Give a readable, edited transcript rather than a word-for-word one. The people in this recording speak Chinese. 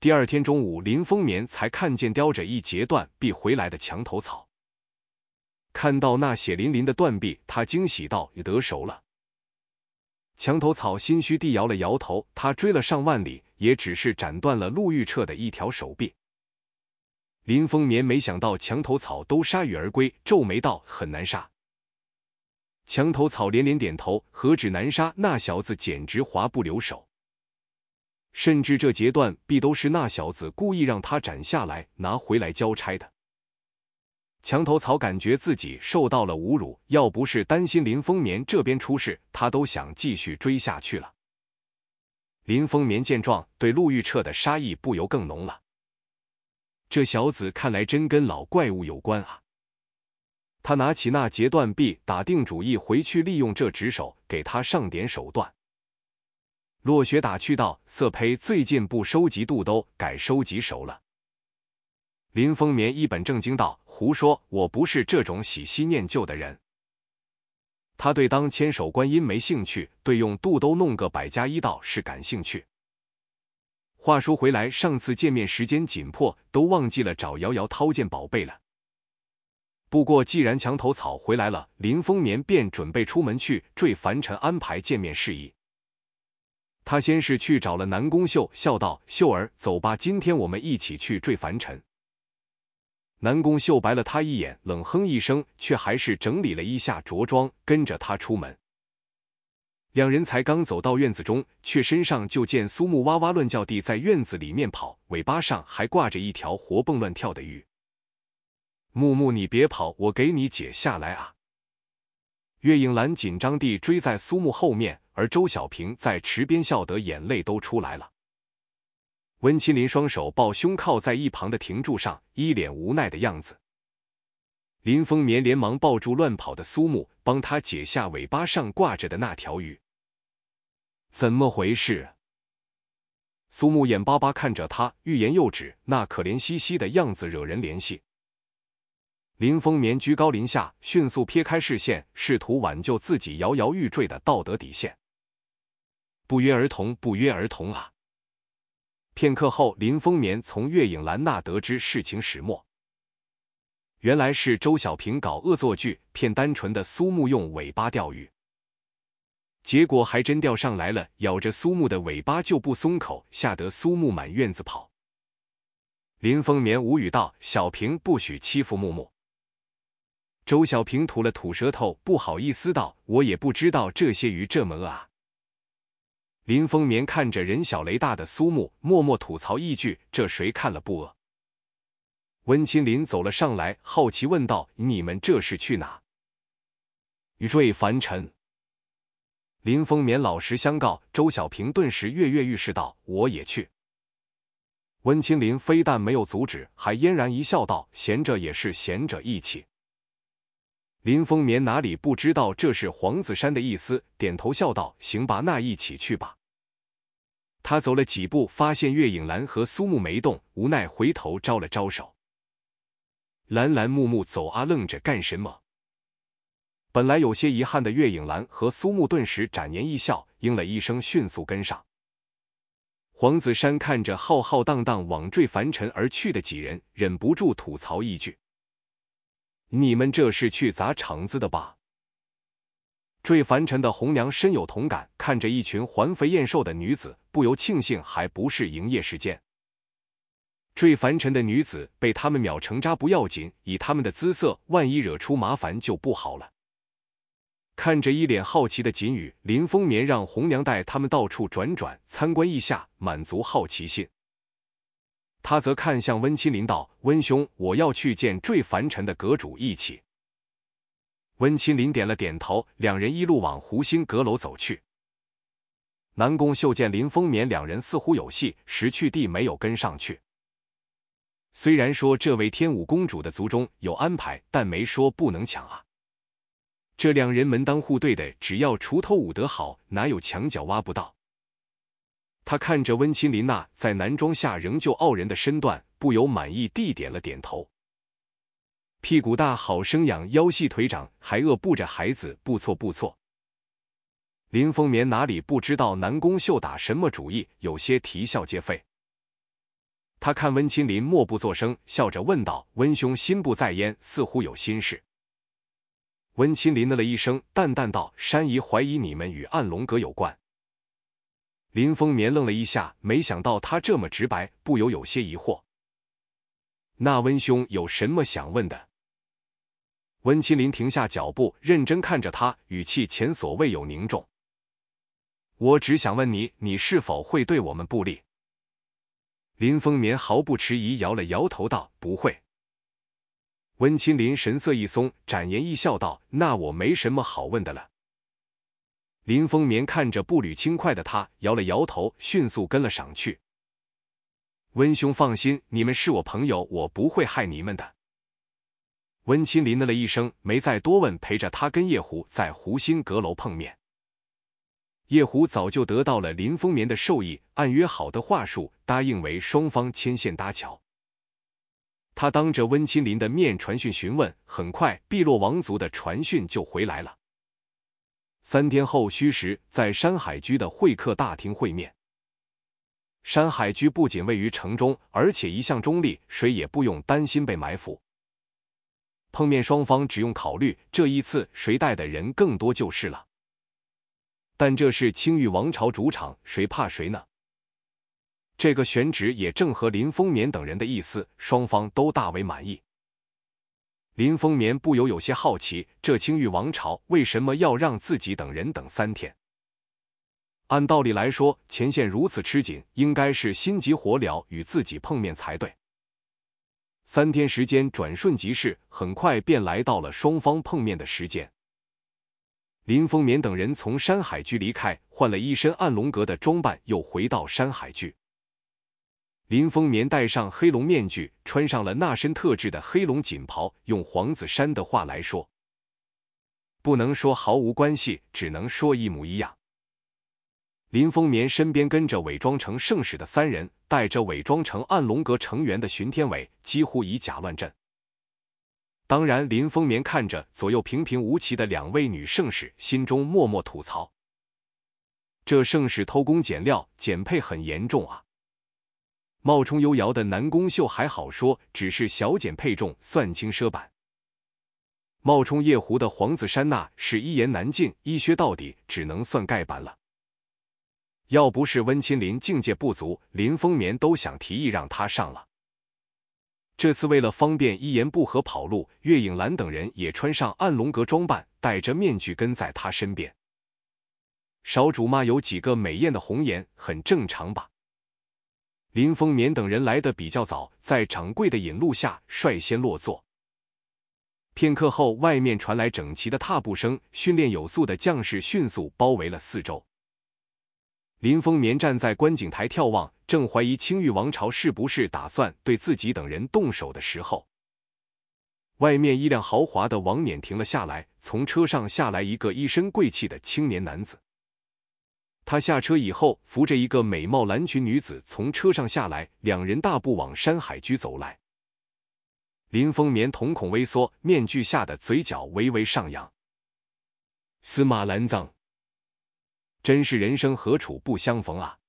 第二天中午，林风眠才看见叼着一截断臂回来的墙头草。看到那血淋淋的断臂，他惊喜道：“得手了。”墙头草心虚地摇了摇头，他追了上万里，也只是斩断了陆玉彻的一条手臂。林风眠没想到墙头草都铩羽而归，皱眉道：“很难杀。”墙头草连连点头，何止难杀，那小子简直滑不留手。甚至这截断臂都是那小子故意让他斩下来拿回来交差的。墙头草感觉自己受到了侮辱，要不是担心林风眠这边出事，他都想继续追下去了。林风眠见状，对陆玉彻的杀意不由更浓了。这小子看来真跟老怪物有关啊！他拿起那截断臂，打定主意回去利用这只手给他上点手段。落雪打趣道：“色胚最近不收集肚兜，改收集手了。”林风眠一本正经道：“胡说，我不是这种喜新念旧的人。”他对当千手观音没兴趣，对用肚兜弄个100+1倒是感兴趣。话说回来，上次见面时间紧迫，都忘记了找瑶瑶掏件宝贝了。不过既然墙头草回来了，林风眠便准备出门去坠凡尘安排见面事宜。他先是去找了南宫秀，笑道：“秀儿，走吧，今天我们一起去坠凡尘。”南宫秀白了他一眼，冷哼一声，却还是整理了一下着装，跟着他出门。两人才刚走到院子中，却身上就见苏木哇哇乱叫地在院子里面跑，尾巴上还挂着一条活蹦乱跳的鱼。“木木，你别跑，我给你解下来啊！”岳影兰紧张地追在苏木后面，而周小平在池边笑得眼泪都出来了。温清林双手抱胸靠在一旁的亭柱上，一脸无奈的样子。林风眠连忙抱住乱跑的苏木，帮他解下尾巴上挂着的那条鱼。“怎么回事？”苏木眼巴巴看着他，欲言又止，那可怜兮兮的样子惹人怜惜。林风眠居高临下，迅速撇开视线，试图挽救自己摇摇欲坠的道德底线。“不约而同，不约而同啊！”片刻后，林风眠从岳影兰那得知事情始末。原来是周小平搞恶作剧，骗单纯的苏木用尾巴钓鱼，结果还真钓上来了，咬着苏木的尾巴就不松口，吓得苏木满院子跑。林风眠无语道：“小平不许欺负木木。”周小平吐了吐舌头，不好意思道：“我也不知道这些鱼这么饿啊。”林风眠看着人小雷大的苏木，默默吐槽一句：“这谁看了不饿？”温清林走了上来，好奇问道：“你们这是去哪？”“坠凡尘。”林风眠老实相告。周小平顿时跃跃欲试道：“我也去。”温清林非但没有阻止，还嫣然一笑道：“闲着也是闲着，一起。”林风眠哪里不知道这是黄子山的意思，点头笑道：“行吧，那一起去吧。”他走了几步，发现岳影兰和苏木没动，无奈回头招了招手：“兰兰木木，走啊，愣着干什么？”本来有些遗憾的岳影兰和苏木顿时展颜一笑，应了一声，迅速跟上。黄子山看着浩浩荡荡往坠凡尘而去的几人，忍不住吐槽一句：“你们这是去砸场子的吧？”坠凡尘的红娘深有同感，看着一群环肥燕瘦的女子，不由庆幸还不是营业时间。坠凡尘的女子被他们秒成渣不要紧，以他们的姿色，万一惹出麻烦就不好了。看着一脸好奇的锦羽，林风眠让红娘带他们到处转转，参观一下，满足好奇心。他则看向温清林道：“温兄，我要去见坠凡尘的阁主，一起。”温清林点了点头，两人一路往湖心阁楼走去。南宫秀见林风眠两人似乎有戏，识趣地没有跟上去。虽然说这位天武公主的族中有安排，但没说不能抢啊。这两人门当户对的，只要锄头舞得好，哪有墙角挖不到。他看着温清林那在男装下仍旧傲人的身段，不由满意地点了点头。屁股大好生养，腰细腿长，还饿不着孩子，不错不错。林风眠哪里不知道南宫秀打什么主意，有些啼笑皆非。 他看温亲林默不作声，笑着问道：“温兄心不在焉，似乎有心事。”温亲林的了一声，淡淡道：“山姨怀疑你们与暗龙阁有关。”林风眠愣了一下，没想到他这么直白，不由有些疑惑。那温兄有什么想问的？温亲林停下脚步，认真看着他，语气前所未有凝重。我只想问你，你是否会对我们不利？林风眠毫不迟疑摇了摇头道：“不会。”温亲林神色一松，展颜一笑道：“那我没什么好问的了。”林风眠看着步履轻快的他，摇了摇头，迅速跟了上去。温兄放心，你们是我朋友，我不会害你们的。温亲林的了一声，没再多问，陪着他跟叶狐在湖心阁楼碰面。叶狐早就得到了林风眠的授意，按约好的话术，答应为双方牵线搭桥。他当着温亲林的面传讯询问，很快碧落王族的传讯就回来了。3天后戌时，在山海居的会客大厅会面。山海居不仅位于城中，而且一向中立，谁也不用担心被埋伏。碰面双方只用考虑这一次谁带的人更多就是了。但这是青玉王朝主场，谁怕谁呢？这个选址也正合林风眠等人的意思，双方都大为满意。林风眠不由有些好奇，这青玉王朝为什么要让自己等人等3天？按道理来说，前线如此吃紧，应该是心急火燎与自己碰面才对。3天时间转瞬即逝，很快便来到了双方碰面的时间。林风眠等人从山海居离开，换了一身暗龙阁的装扮，又回到山海居。林风眠戴上黑龙面具，穿上了那身特制的黑龙锦袍，用黄子山的话来说，不能说毫无关系，只能说一模一样。林风眠身边跟着伪装成圣使的3人，带着伪装成暗龙阁成员的巡天伟，几乎以假乱真。当然，林风眠看着左右平平无奇的2位女圣使，心中默默吐槽：这圣使偷工减料，减配很严重啊！冒充幽瑶的南宫秀还好说，只是小减配重，算轻奢版。冒充夜狐的黄子山那是一言难尽，一削到底，只能算盖版了。要不是温亲林境界不足，林风眠都想提议让他上了。这次为了方便一言不合跑路，月影兰等人也穿上暗龙阁装扮，戴着面具跟在他身边。少主妈有几个美艳的红颜，很正常吧？林风眠等人来得比较早，在掌柜的引路下率先落座。片刻后，外面传来整齐的踏步声，训练有素的将士迅速包围了四周。林风眠站在观景台眺望，正怀疑青玉王朝是不是打算对自己等人动手的时候，外面一辆豪华的王辇停了下来，从车上下来一个一身贵气的青年男子。他下车以后，扶着一个美貌蓝裙女子从车上下来，2人大步往山海居走来。林风眠瞳孔微缩，面具下的嘴角微微上扬。司马兰藏，真是人生何处不相逢啊！